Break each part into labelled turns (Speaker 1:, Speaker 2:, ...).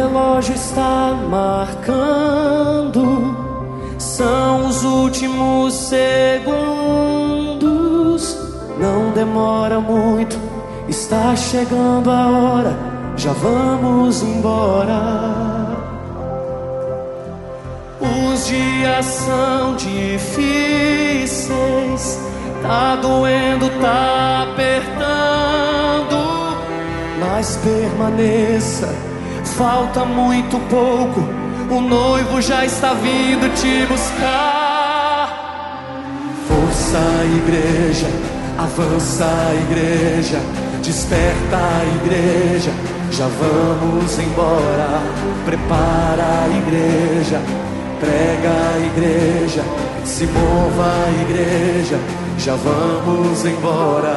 Speaker 1: relógio está marcando, são os últimos segundos. Não demora muito, está chegando a hora, já vamos embora. Os dias são difíceis, tá doendo, tá apertando, mas permaneça, falta muito pouco, o noivo já está vindo te buscar. Força, igreja, avança, igreja, desperta, igreja, já vamos embora. Prepara, igreja, prega, igreja, se mova, igreja, já vamos embora.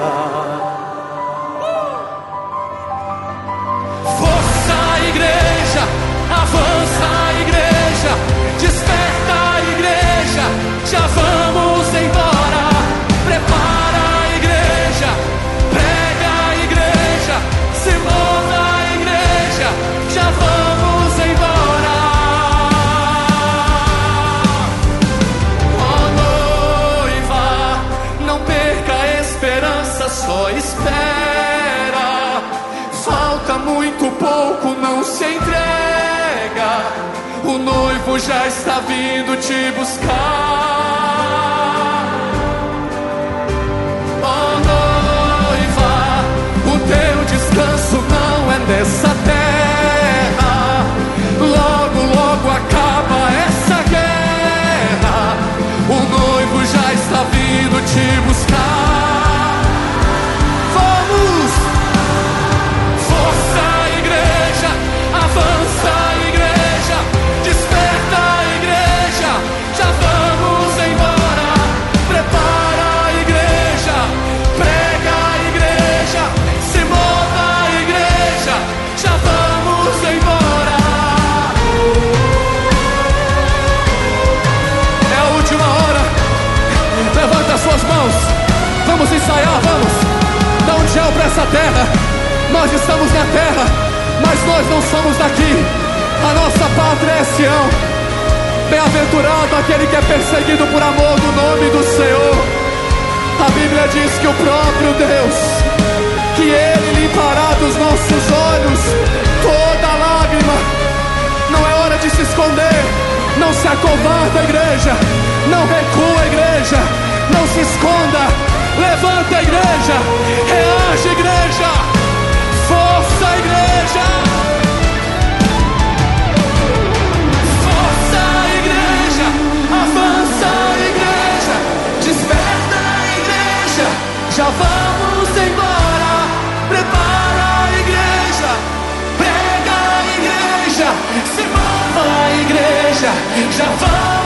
Speaker 1: Força, igreja, avança, igreja, desperta, igreja, já vamos embora. Prepara, igreja, prega, igreja, se mova, igreja, já vamos embora. Ó noiva, não perca a esperança, só espera. Falta muito pouco, não se entrega, o noivo já está vindo te buscar. Ó noiva, o teu descanso não é nessa terra, logo, logo acaba essa guerra, o noivo já está vindo te buscar. Vamos! Força, igreja, avança, igreja, desperta, igreja, já vamos embora. Prepara, igreja, prega, igreja, se mova, igreja, já vamos embora. É a última hora, levanta as suas mãos, vamos ensaiar, vamos. Dá um tchau pra essa terra. Nós estamos na terra, mas nós não somos daqui. A nossa pátria é Sião. Bem-aventurado aquele que é perseguido por amor do nome do Senhor. A Bíblia diz que o próprio Deus, que Ele limpará dos nossos olhos toda lágrima. Não é hora de se esconder. Não se acovarda, igreja. Não recua, igreja. Não se esconda. Levanta, igreja. Reage, igreja. Força, igreja! Força, igreja! Avança, igreja! Desperta, igreja! Já vamos embora! Prepara, igreja! Prega, igreja! Se mova, igreja! Já vamos!